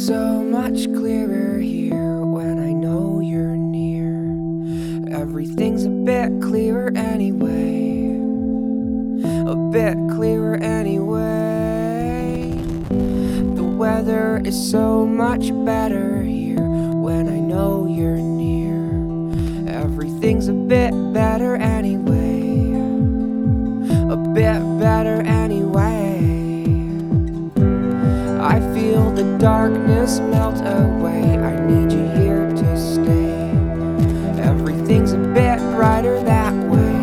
so much clearer here when I know you're near. Everything's a bit clearer anyway, a bit clearer anyway. The weather is so much better here when I know you're near. Everything's a bit better anyway, a bit better anyway. I feel the darkness melt away, I need you here to stay. Everything's a bit brighter that way,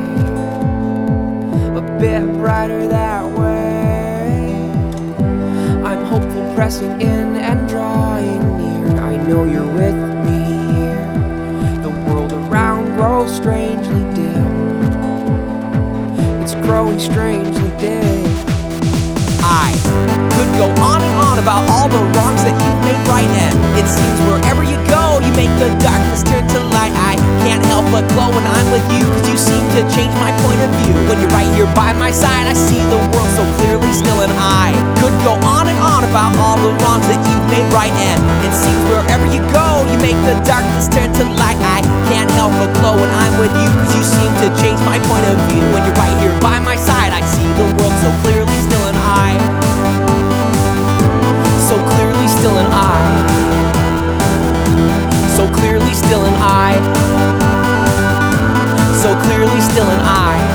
a bit brighter that way. I'm hopeful, pressing in and drawing near. I know you're with me here. The world around grows strangely dim, it's growing strangely dim. I could go on and on about all the wrongs that you've made right, and it seems wherever you go, you make the darkness turn to light. I can't help but glow when I'm with you, cause you seem to change my point of view. When you're right here by my side, I see the world so clearly still, and I could go on and on about all the wrongs that you've made right, and it seems wherever you go, you make the darkness turn to light. I can't help but glow when I'm with you, cause you seem to change my point of view. When you're right here by my side, I see the world so clearly still, and I so clearly still, and I so clearly still, and I so clearly still, and I